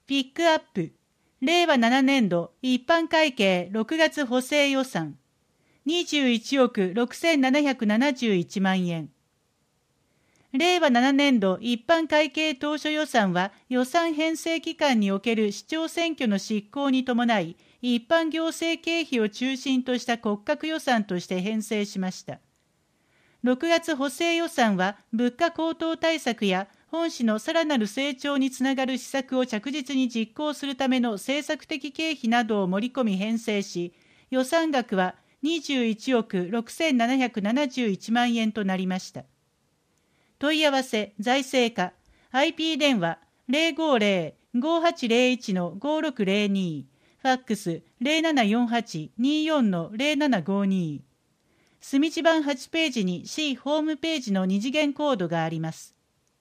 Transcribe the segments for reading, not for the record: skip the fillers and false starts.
ピックアップ、令和7年度一般会計6月補正予算、21億6771万円。令和7年度一般会計当初予算は予算編成期間における市長選挙の執行に伴い、一般行政経費を中心とした骨格予算として編成しました。6月補正予算は物価高騰対策や本市のさらなる成長につながる施策を着実に実行するための政策的経費などを盛り込み編成し、予算額は21億6771万円となりました。問い合わせ財政課 IP 電話 050-5801-5602 ファックス 0748-24-0752 住地版8ページに C ホームページの二次元コードがあります。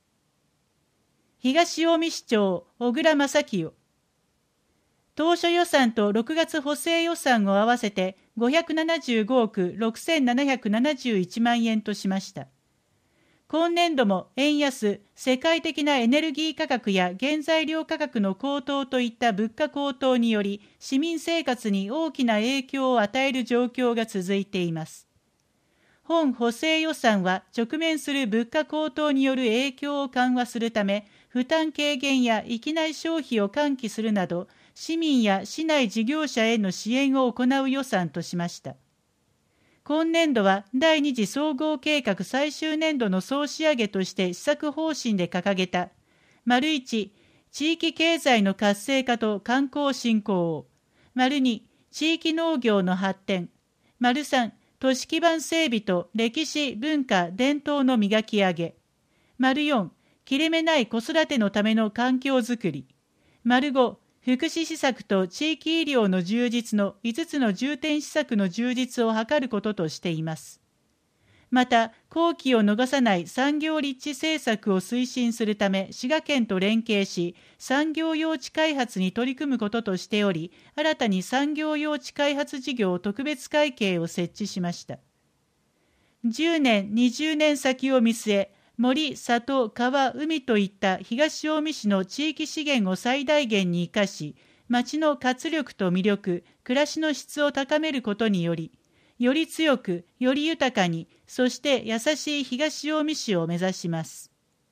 東近江市長小倉正清、当初予算と6月補正予算を合わせて575億6771万円としました。今年度も円安、世界的なエネルギー価格や原材料価格の高騰といった物価高騰により、市民生活に大きな影響を与える状況が続いています。本補正予算は直面する物価高騰による影響を緩和するため、負担軽減や域内消費を喚起するなど、市民や市内事業者への支援を行う予算としました。今年度は第二次総合計画最終年度の総仕上げとして施策方針で掲げた、1、地域経済の活性化と観光振興、2、地域農業の発展、3、都市基盤整備と歴史、文化、伝統の磨き上げ、4、切れ目ない子育てのための環境づくり、5、福祉施策と地域医療の充実の5つの重点施策の充実を図ることとしています。また、好機を逃さない産業立地政策を推進するため、滋賀県と連携し、産業用地開発に取り組むこととしており、新たに産業用地開発事業特別会計を設置しました。10年、20年先を見据え、森、里、川、海といった東近江市の地域資源を最大限に生かし、町の活力と魅力、暮らしの質を高めることにより、より強く、より豊かに、そして優しい東近江市を目指します。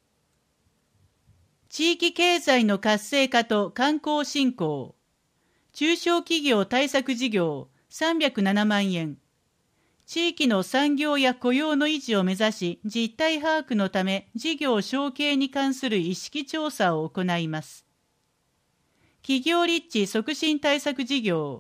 地域経済の活性化と観光振興、中小企業対策事業307万円。地域の産業や雇用の維持を目指し、実態把握のため事業承継に関する意識調査を行います。企業立地促進対策事業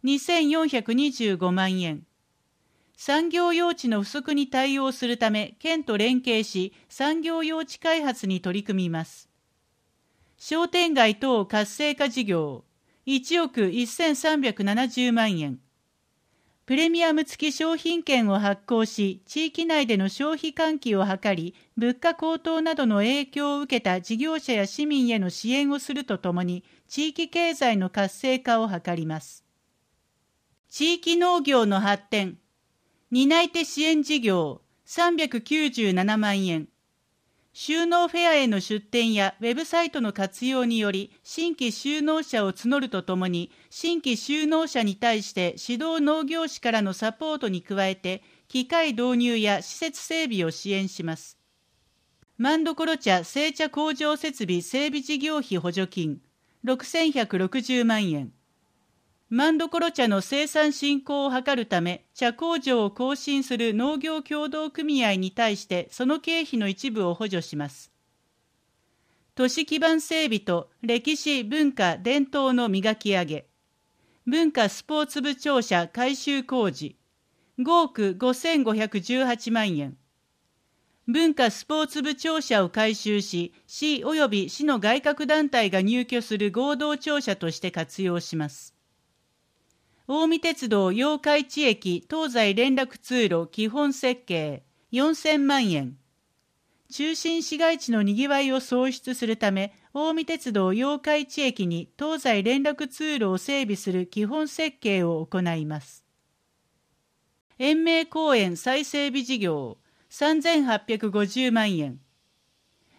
2425万円。産業用地の不足に対応するため、県と連携し、産業用地開発に取り組みます。商店街等活性化事業1億1370万円。プレミアム付き商品券を発行し、地域内での消費喚起を図り、物価高騰などの影響を受けた事業者や市民への支援をするとともに、地域経済の活性化を図ります。地域農業の発展、担い手支援事業397万円。就農フェアへの出展やウェブサイトの活用により、新規就農者を募るとともに、新規就農者に対して指導農業士からのサポートに加えて、機械導入や施設整備を支援します。万所茶製茶工場設備整備事業費補助金6160万円。万所茶の生産振興を図るため、茶工場を更新する農業協同組合に対してその経費の一部を補助します。都市基盤整備と歴史文化伝統の磨き上げ、文化スポーツ部庁舎改修工事5億5518万円。文化スポーツ部庁舎を改修し、市及び市の外郭団体が入居する合同庁舎として活用します。近江鉄道八日市駅東西連絡通路基本設計4000万円。中心市街地のにぎわいを創出するため、近江鉄道八日市駅に東西連絡通路を整備する基本設計を行います。延命公園再整備事業3850万円。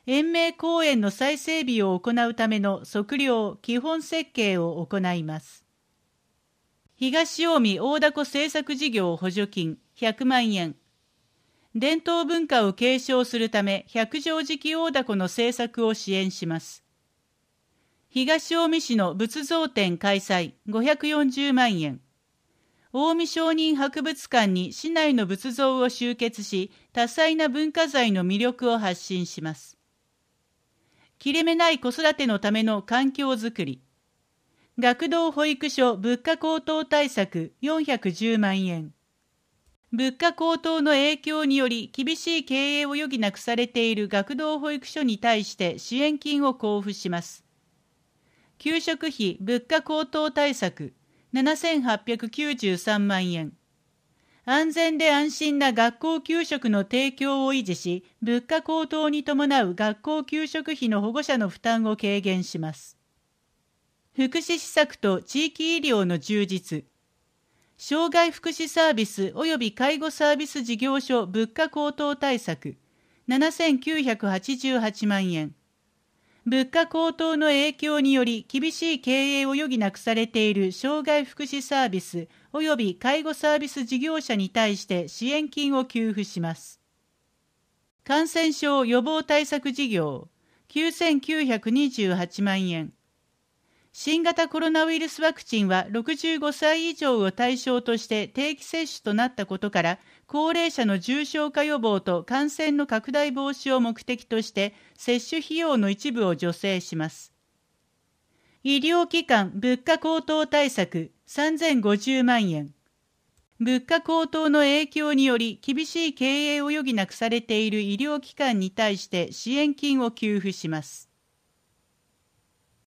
延命公園の再整備を行うための測量・基本設計を行います。東近江大凧政策事業補助金100万円。伝統文化を継承するため百畳敷大凧の制作を支援します。東近江市の仏像展開催540万円。近江商人博物館に市内の仏像を集結し、多彩な文化財の魅力を発信します。切れ目ない子育てのための環境づくり。学童保育所物価高騰対策410万円。物価高騰の影響により厳しい経営を余儀なくされている学童保育所に対して支援金を交付します。給食費物価高騰対策7893万円。安全で安心な学校給食の提供を維持し、物価高騰に伴う学校給食費の保護者の負担を軽減します。福祉施策と地域医療の充実。障害福祉サービス及び介護サービス事業所物価高騰対策7988万円。物価高騰の影響により厳しい経営を余儀なくされている障害福祉サービス及び介護サービス事業者に対して支援金を給付します。感染症予防対策事業9928万円。新型コロナウイルスワクチンは65歳以上を対象として定期接種となったことから、高齢者の重症化予防と感染の拡大防止を目的として接種費用の一部を助成します。医療機関物価高騰対策3050万円。物価高騰の影響により厳しい経営を余儀なくされている医療機関に対して支援金を給付します。